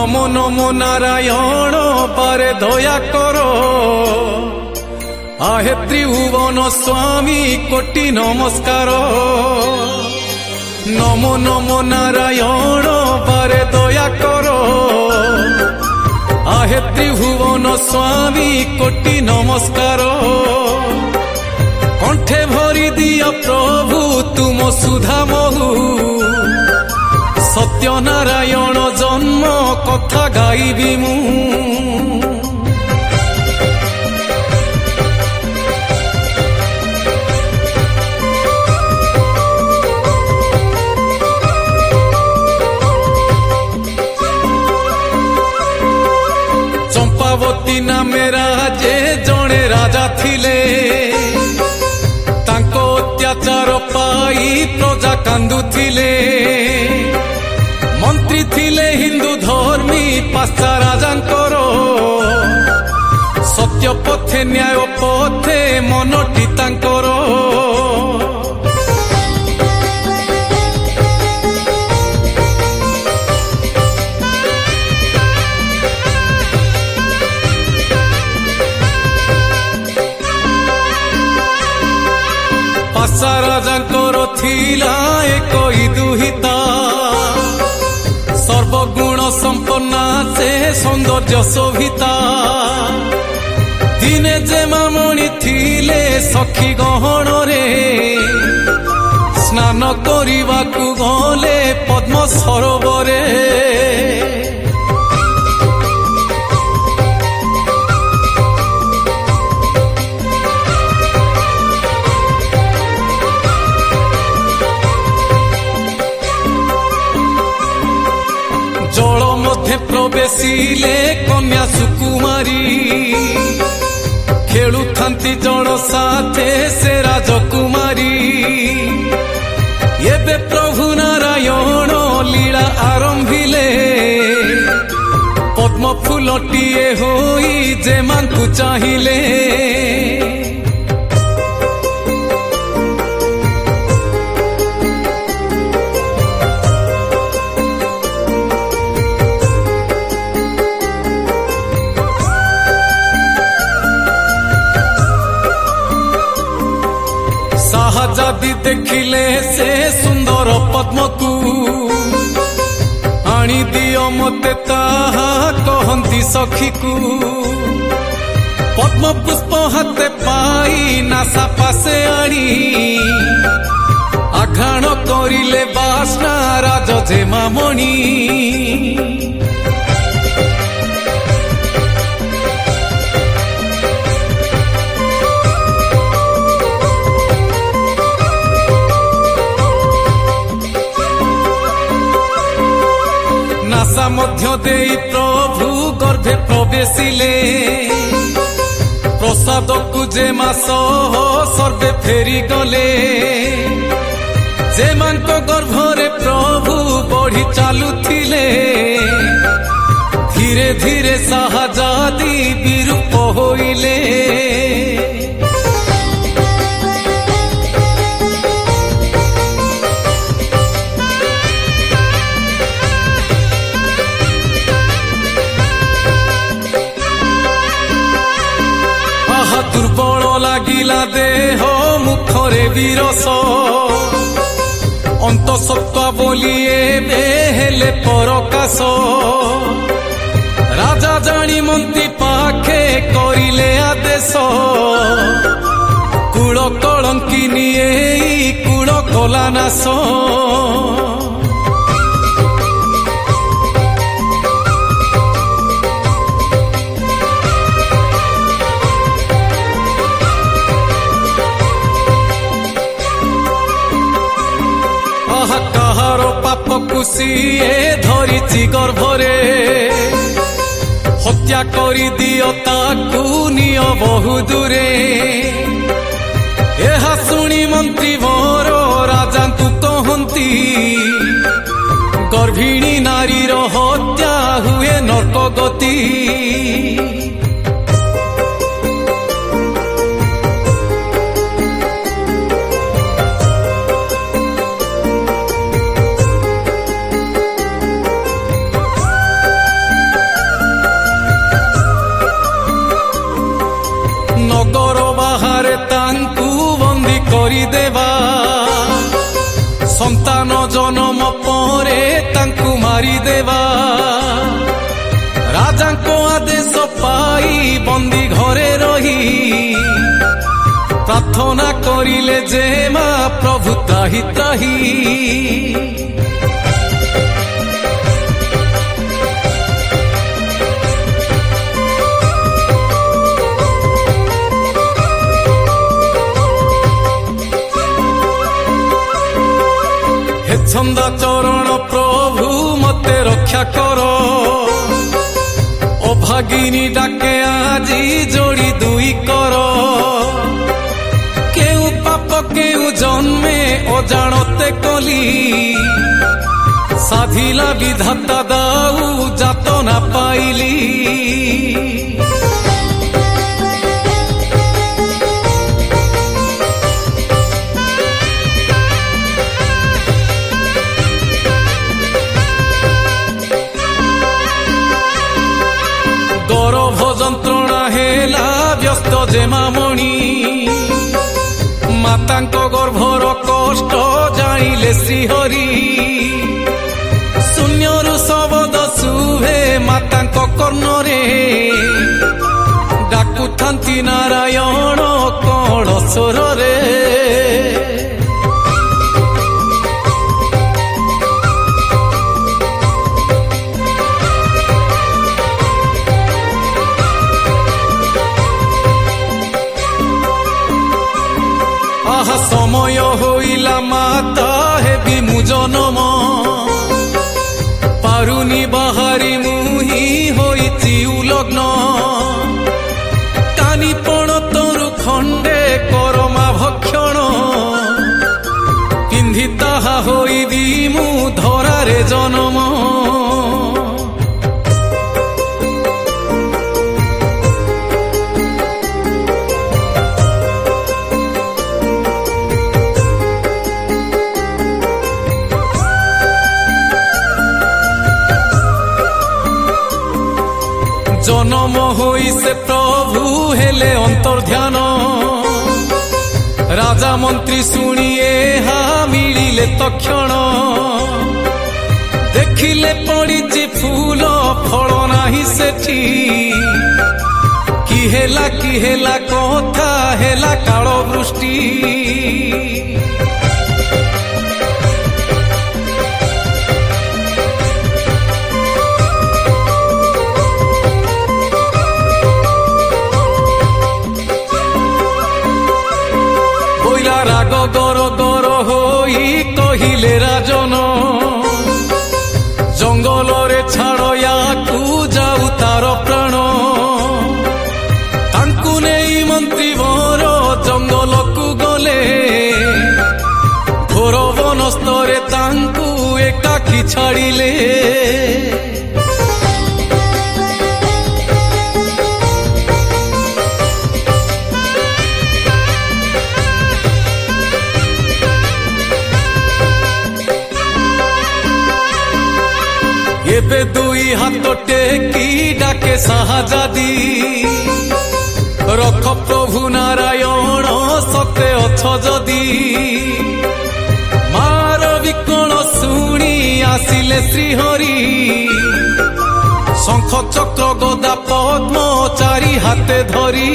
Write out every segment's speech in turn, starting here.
नमो नमो नारायण पारे दया करो आहे त्रिभुवन स्वामी कोटि नमस्कार नमो नमो नारायण पारे दया करो आहे त्रिभुवन स्वामी कोटि नमस्कार कंठे भरी दिया प्रभु तुम सुधा महु सत्य नारायण जन्म कथा गाइबी मु चंपावती नामे राजे जड़े राजा थिले तांको अत्याचार पाई प्रजा कांदुथिले मंत्री थिले हिंदू धर्मी पास्ता राजांकर सत्य पथे न्याय पथे मनटी तांकर पासा राजांकर थिला एक दुहिता सर्वगुण संपन्ना से सौंदर्य शोभिता दिने जे मामणी थिले सखी गहन रे स्नान करिबाकु गले पद्म सरोवरे जल मध्य प्रवेशिले कन्या सुकुमारी खेलु थांती जल साथे से राजकुमारी एबे प्रभु नारायण लीला आरंभिले पद्म फूलटीए होई जे मांकु चाहिले शाहजादी देखिले से सुंदर पद्म को आनी दियो मते ताहा कहंती सखी को पद्म पुष्प हाथे पाई नासा पासे आनी आघाण करिले बासना राज जे मामणी नासा मध्य देई प्रभु गर्भे प्रवेशिले प्रसाद को जे मास सर्वे फेरी गले जे मांको गर्भरे प्रभु बढ़ी चालुथिले धीरे धीरे शाहजादी विरूप होइले दुर्बल लागिला देह मुखरे विरस अंत सत्वा बोलिए बेहेले परकाश राजा जानी मंत्री पाखे करिले आदेश कूल कलंकिनी कूल कला नाश पाप कुसीए धरिची गर्भरे हत्या करी दियो ताकू नियो बहु दूरे एहा सुनी मंत्री वर राजा तू कहंती गर्भिणी नारीर हत्या हुए नरक गति तांकु मारी देवा राजा को आदेश पाई बंदी घरे रही प्रार्थना करिले जे मा प्रभु त्राही त्राही छंदा चरण प्रभु मते रक्षा करो अभागिनी डाके आजी जोड़ी दुई करो केउ पाप केउ जन्मे अजाणते कली साधिला विधाता दाऊ जातना पाइली गर्भ जंत्रणा हेला व्यस्त जेमामणि मातांको गर्भर कष्ट जानिले श्रीहरि शून्यरु शब्द शुभे मातांको कर्णरे डाकुथांती नारायण कण स्वरे समय होइला माता हेबी मु जनम पारुनी बाहारी मुही होइछि उलग्न टानीपण तरु खंडे करमा भक्षण पिंधि ताहा होई दिमु धरारे जनम जन्म होई से प्रभु हेले अंतर्ध्यान राजा मंत्री शुणिए हा मिलिले तक्षण देखिले पड़िछि फूल फल नाही सेठी कि हेला कथा हेला काल वृष्टि राग गर गर होई कहिले राजन जंगल रे छाड़ याकू जाऊ तार प्राण तांकु नेई मंत्री वर जंगल को गले घोर वनस्तरे तांकु एकाकी छाड़िले एबे दुई हाथ टेकी डाके साहाजादी रख प्रभु नारायण सते अछ जदी मार विकण शुणी आसिले श्रीहरि शंख चक्र गदा पद्म चारि हाथे धरी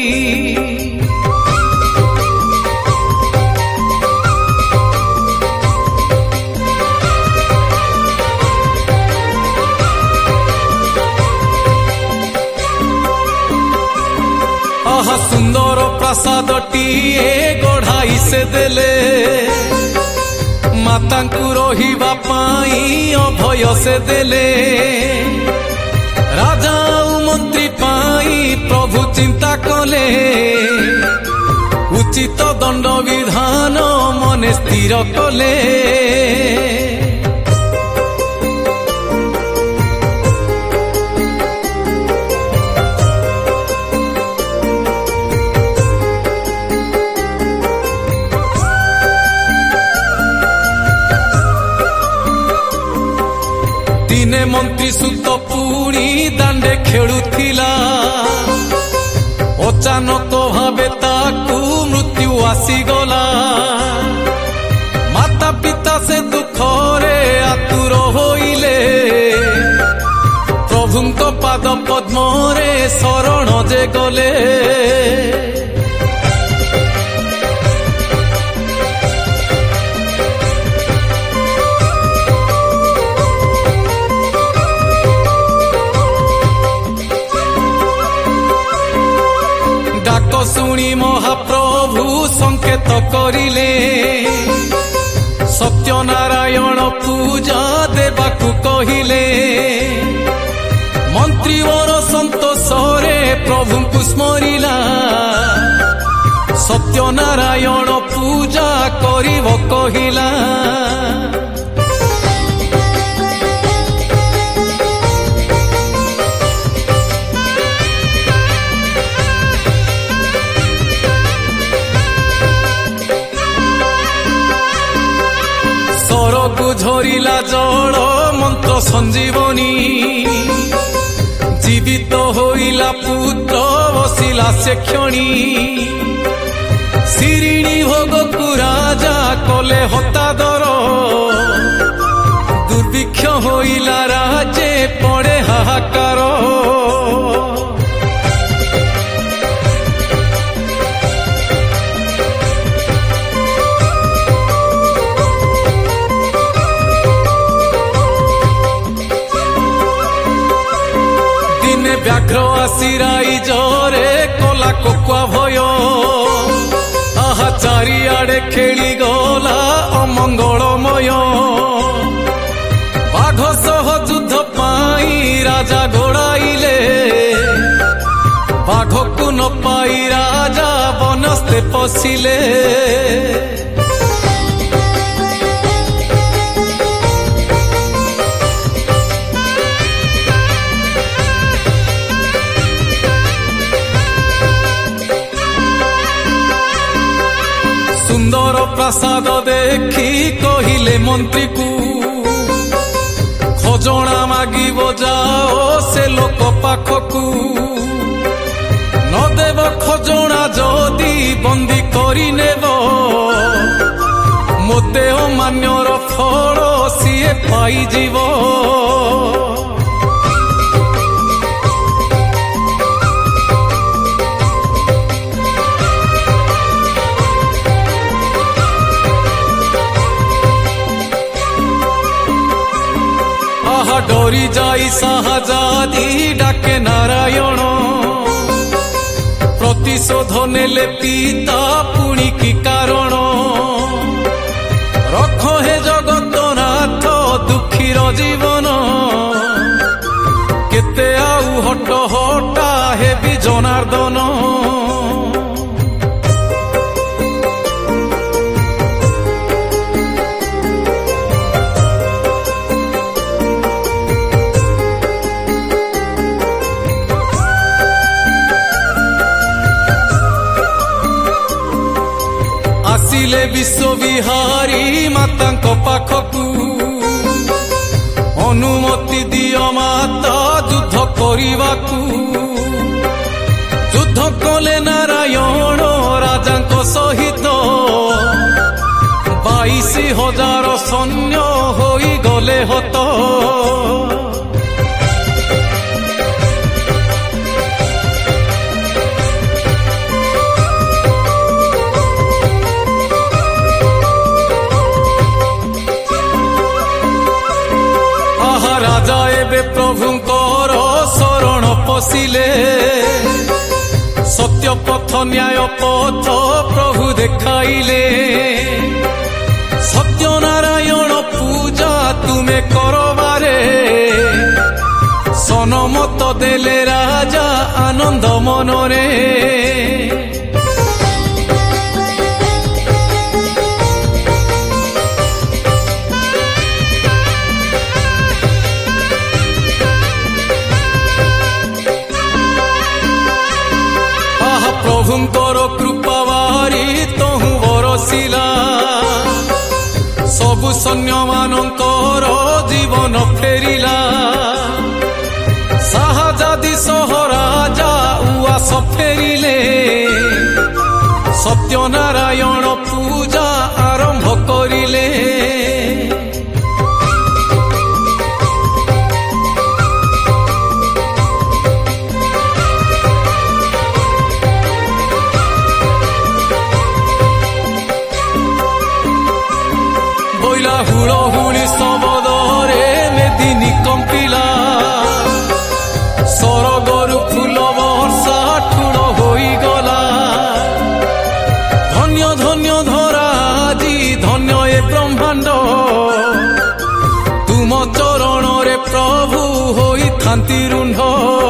सुंदर प्रासादटीए गढ़ाई से देले मातांकु रहिबा पाई अभय से देले राजा मंत्री पाई प्रभु चिंता कले उचित दंड विधान मने स्थिर कले दिने मंत्री सुत पुणी दांडे खेलुथिला अचानक भावे ताकू मृत्यु आसीगला माता पिता से दुखरे आतुर हो पाद पद्मरे शरण जे गले डाक शुणी महाप्रभु संकेत करिले सत्यनारायण पूजा देवाकू कहिले मंत्रीवर संतोषरे प्रभु को स्मरिला सत्यनारायण पूजा करिव कहिला सरकू झरिला जल मंत्र संजीवनी जीवित होइला पुत्र बसिला से क्षणी शिरिणी भोग को राजा कले हतादर दुर्भिक्ष होइला राजे पड़े हाहाकार व्याघ्र आसिराई जरे कला कोकुआ भय आहा चारिआडे खेली गला अमंगलमय बाघ सह युद्ध पाई राजा घोड़ाइले बाघ को न पाई राजा बनस्ते पशिले सुंदर प्रसाद देखी कहिले मंत्री को खजना मागिब जाओ से लोक पाखकू न देव खजना जदि बंदी करी नेब मोते अमान्यर फल सीए पाइजिब डरी जाई साहजादी डाके नारायण प्रतिशोध नेले पिता पुणी की कारण रख हे जगतनाथ दुखीर जीवन केते आउ हट हटा हेबी जनार्दन आसिले विश्वविहारी माता पाखकू अनुमति दिय माता युद्ध करिवाकू युद्ध कले नारायण राजा सहित 22,000 सैन्य होई गले हत राजा एबे प्रभुंकर शरण पशिले सत्य पथ न्याय पथ प्रभु देखाइले सत्यनारायण पूजा तुमे करबारे सनमत देले राजा आनंद मनरे प्रभुंकर कृपावारी तहु बरसिला सबु सैन्य मानकर जीवन फेरिला साहजादी सह राजा उआस फेरिले सत्यनारायण पूजा आरंभ करिले प्रभु होइथांती रुंढ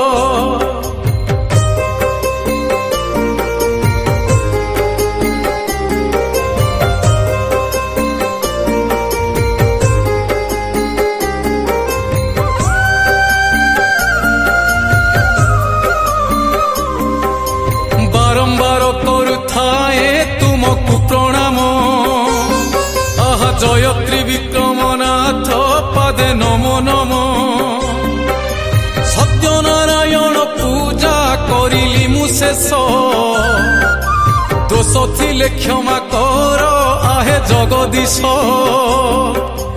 बारंबार करुथाए तुमको प्रणाम आहा जयत्री विक्रमनाथ पादे नमो नमो सत्यनारायण पूजा करिली मु शेष दोष थिले क्षमा कर आहे जगदीश